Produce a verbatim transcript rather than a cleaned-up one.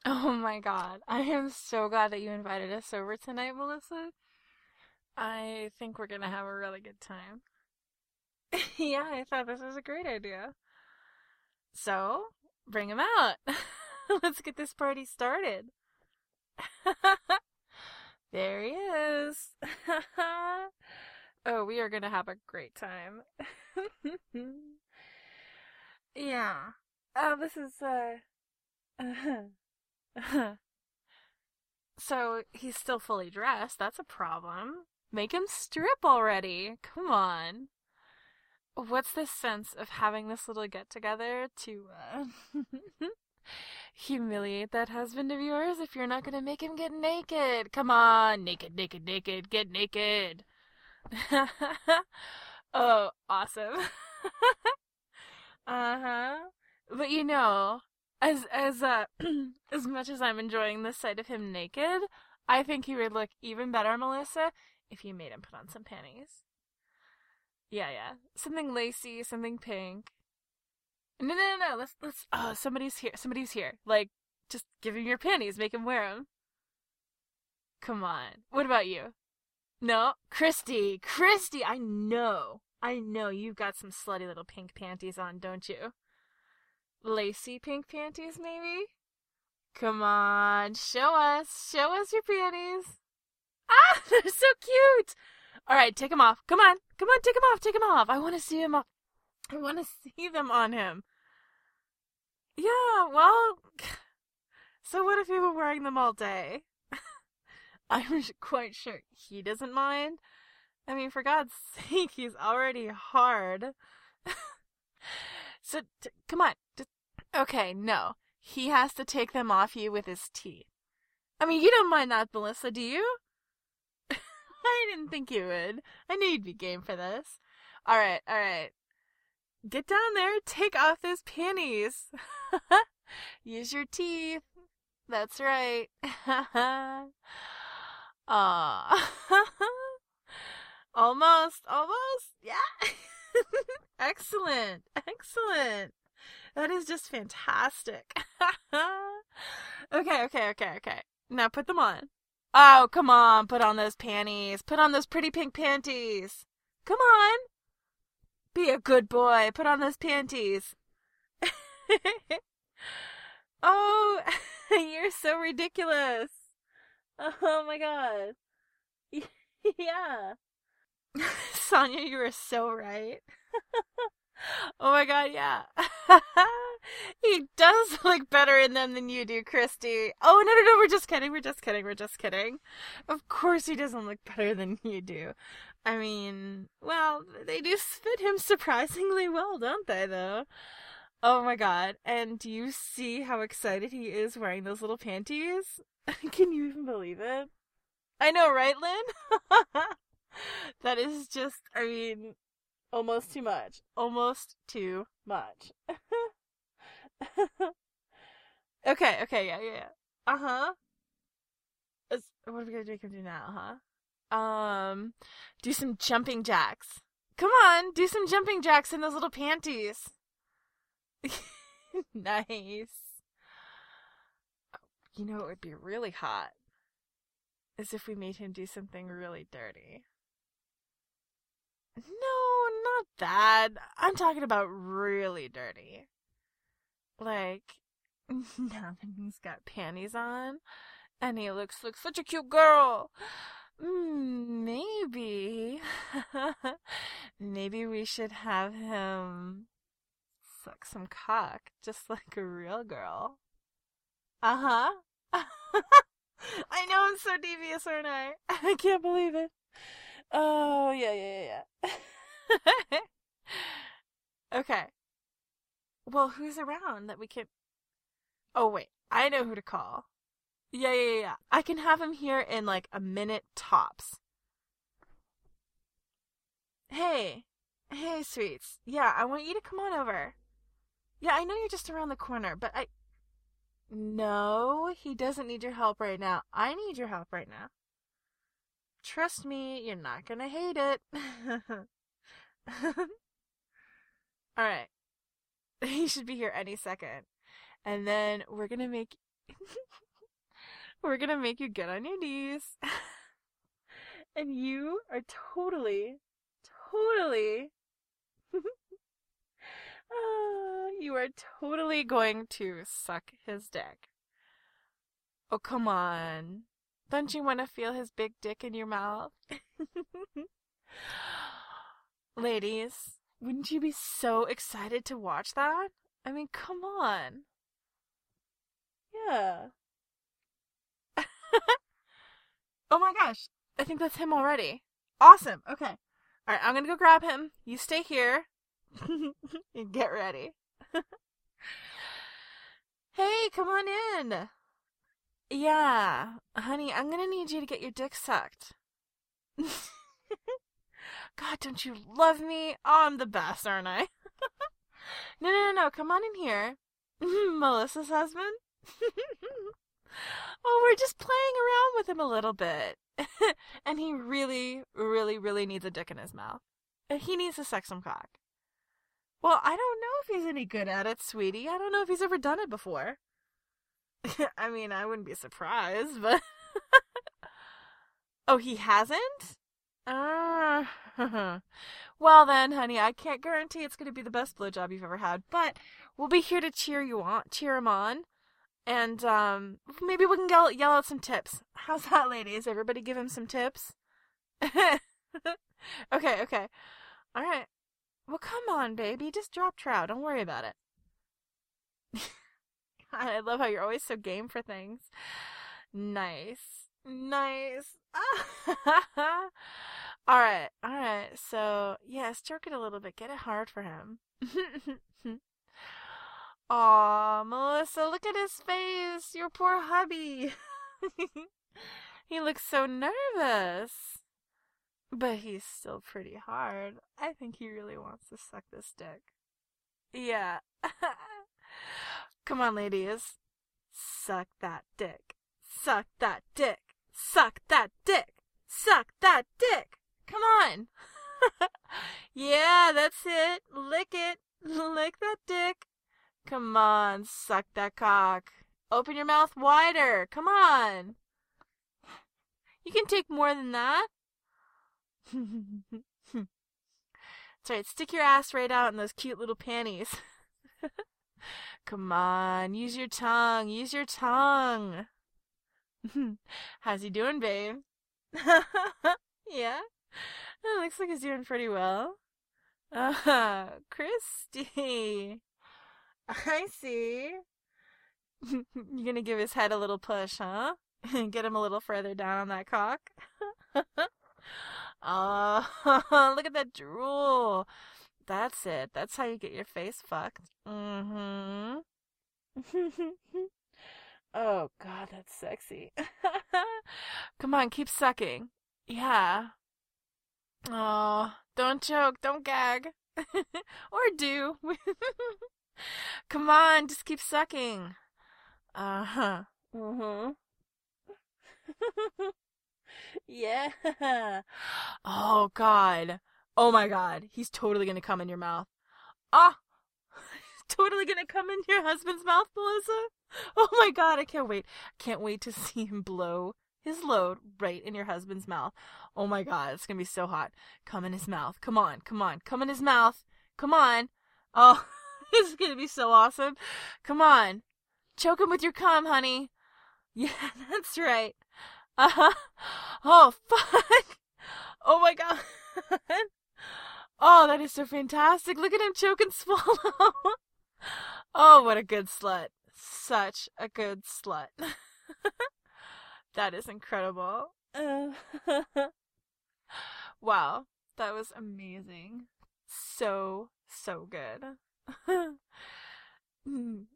Oh my god. I am so glad that you invited us over tonight, Melissa. I think we're gonna have a really good time. Yeah, I thought this was a great idea. So, bring him out. Let's get this party started. There he is. Oh, we are gonna have a great time. Yeah. Oh, this is, uh. So he's still fully dressed. That's a problem. Make him strip already. Come on. What's this sense of having this little get together to uh, humiliate that husband of yours if you're not going to make him get naked? Come on. Naked, naked, naked. Get naked. Oh, awesome. Uh-huh. But you know, as as uh as much as I'm enjoying the sight of him naked, I think he would look even better, Melissa, if you made him put on some panties. Yeah, yeah. Something lacy, something pink. No, no, no, no. Let's let's oh, somebody's here. Somebody's here. Like just give him your panties, make him wear them. Come on. What about you? No, Christy, Christy, I know. I know you've got some slutty little pink panties on, don't you? Lacy pink panties, maybe? Come on, show us. Show us your panties. Ah, they're so cute. All right, take them off. Come on. Come on, take them off. Take them off. I want to see them off. I want to see them on him. Yeah, well, so what if you were wearing them all day? I'm quite sure he doesn't mind. I mean, for God's sake, he's already hard. So, t- come on. Just, okay, no. He has to take them off you with his teeth. I mean, you don't mind that, Melissa, do you? I didn't think you would. I knew you'd be game for this. Alright, alright. Get down there, take off those panties. Use your teeth. That's right. Aw. Almost, almost. Yeah. Excellent, excellent. That is just fantastic. Okay, okay, okay, okay. Now put them on. Oh, come on, put on those panties. Put on those pretty pink panties. Come on. Be a good boy. Put on those panties. Oh, you're so ridiculous. Oh my god. Yeah. Sonia, you were so right. Oh my god, yeah. He does look better in them than you do, Christy. Oh, no, no, no, we're just kidding, we're just kidding, we're just kidding. Of course he doesn't look better than you do. I mean, well, they do fit him surprisingly well, don't they, though? Oh my god, and do you see how excited he is wearing those little panties? Can you even believe it? I know, right, Lynn? That is just, I mean, almost too much. Almost too much. Okay, okay, yeah, yeah, yeah. Uh-huh. Is- What are we gonna make him do now, huh? Um, do some jumping jacks. Come on, do some jumping jacks in those little panties. Nice. You know it would be really hot is if we made him do something really dirty. No, not that. I'm talking about really dirty. Like, now that he's got panties on, and he looks like such a cute girl. Mm, maybe. Maybe we should have him suck some cock, just like a real girl. Uh huh. I know I'm so devious, aren't I? I can't believe it. Oh, yeah, yeah, yeah, yeah. Okay. Well, who's around that we can... Oh, wait. I know who to call. Yeah, yeah, yeah, yeah. I can have him here in like a minute tops. Hey. Hey, sweets. Yeah, I want you to come on over. Yeah, I know you're just around the corner, but I... No, he doesn't need your help right now. I need your help right now. Trust me, you're not gonna hate it. Alright. He should be here any second. And then we're gonna make We're gonna make you get on your knees. And you are totally, totally, uh, you are totally going to suck his dick. Oh, come on. Don't you want to feel his big dick in your mouth? Ladies, wouldn't you be so excited to watch that? I mean, come on. Yeah. Oh my gosh. I think that's him already. Awesome. Okay. Alright, I'm gonna go grab him. You stay here. And get ready. Hey, come on in. Yeah. Honey, I'm gonna need you to get your dick sucked. God, don't you love me? Oh, I'm the best, aren't I? No, no, no, no. Come on in here. Melissa's husband? Oh, we're just playing around with him a little bit. And he really, really, really needs a dick in his mouth. He needs to suck some cock. Well, I don't know if he's any good at it, sweetie. I don't know if he's ever done it before. I mean, I wouldn't be surprised, but... Oh, he hasn't? Uh, well then, honey, I can't guarantee it's going to be the best blowjob you've ever had, but we'll be here to cheer you on, cheer him on, and um, maybe we can yell, yell out some tips. How's that, ladies? Everybody give him some tips? Okay, okay. All right. Well, come on, baby. Just drop trout. Don't worry about it. God, I love how you're always so game for things. Nice. Nice. All right, all right. So, yeah, stroke it a little bit. Get it hard for him. Aw, Melissa, look at his face. Your poor hubby. He looks so nervous. But he's still pretty hard. I think he really wants to suck this dick. Yeah. Come on, ladies. Suck that dick. Suck that dick. Suck that dick. Suck that dick. Come on. Yeah, that's it. Lick it. Lick that dick. Come on, suck that cock. Open your mouth wider. Come on. You can take more than that. That's right. Stick your ass right out in those cute little panties. Come on. Use your tongue. Use your tongue. How's he doing, babe? Yeah? It looks like he's doing pretty well. Uh, Christy. I see. You're gonna give his head a little push, huh? Get him a little further down on that cock. Oh, look at that drool. That's it. That's how you get your face fucked. Mm-hmm. Oh, God, that's sexy. Come on, keep sucking. Yeah. Oh, don't choke. Don't gag. Or do. Come on, just keep sucking. Uh-huh. Mm-hmm. Yeah. Oh, God. Oh, my God. He's totally gonna come in your mouth. Ah! Totally gonna come in your husband's mouth, Melissa? Oh, my God. I can't wait. I can't wait to see him blow his load right in your husband's mouth. Oh, my God. It's gonna be so hot. Come in his mouth. Come on. Come on. Come in his mouth. Come on. Oh, this is gonna be so awesome. Come on. Choke him with your cum, honey. Yeah, that's right. Uh-huh. Oh, fuck. Oh, my God. Oh, that is so fantastic. Look at him choke and swallow. Oh, what a good slut. Such a good slut. That is incredible. Uh, wow, that was amazing. So, so good.